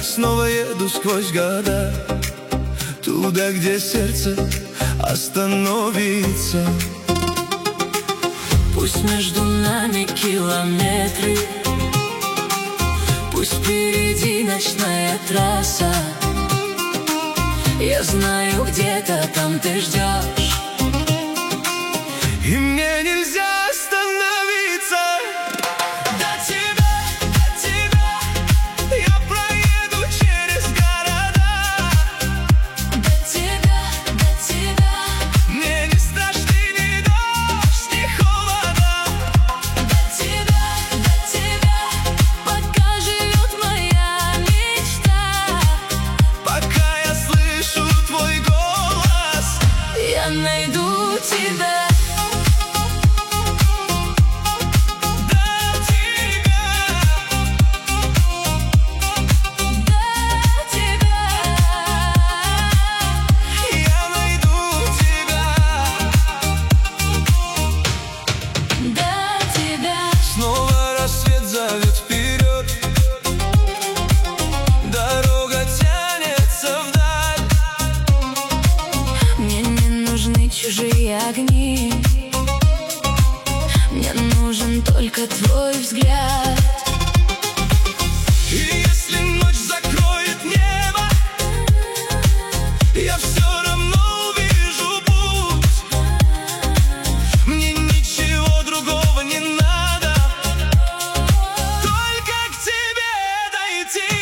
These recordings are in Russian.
снова еду сквозь года, туда, где сердце остановится. Пусть между нами километры, пусть впереди ночная трасса. Я знаю, где-то там ты ждешь, и мне нельзя остановиться. До тебя я проеду через города. до тебя Мне не страшны ни дождь, ни холода. до тебя, пока живет моя мечта. Пока я слышу твой голос, Я найду тебя. снова рассвет зовет вперед, дорога тянется вдаль. Мне не нужны чужие огни, мне нужен только твой взгляд. И если ночь закроет небо, я все равно увижу путь. Мне ничего другого не надо, только к тебе дойти.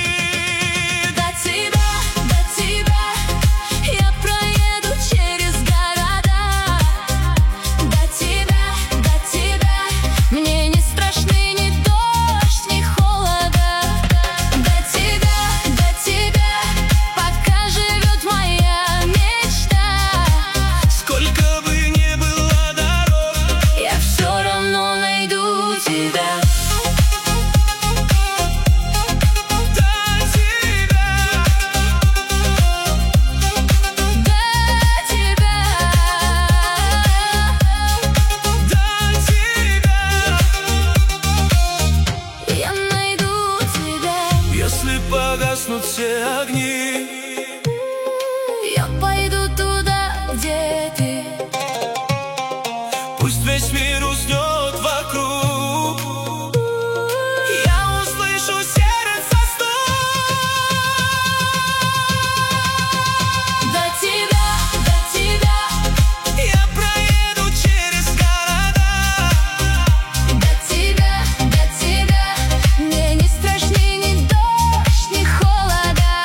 До тебя я проеду через города. До тебя мне не страшны ни дождь, ни холода. До тебя, пока живет моя мечта. Сколько бы ни было дорог, Я все равно найду тебя. Я найду тебя. если погаснут все огни, Я пойду туда, где ты. пусть весь мир уснет вокруг, я услышу сердце стук. До тебя Я проеду через города. до тебя мне не страшны ни дождь, ни холода.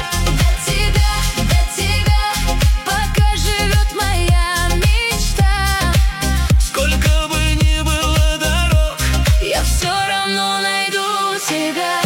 До тебя, пока живет моя мечта. Сколько бы ни было дорог, Я все равно найду тебя.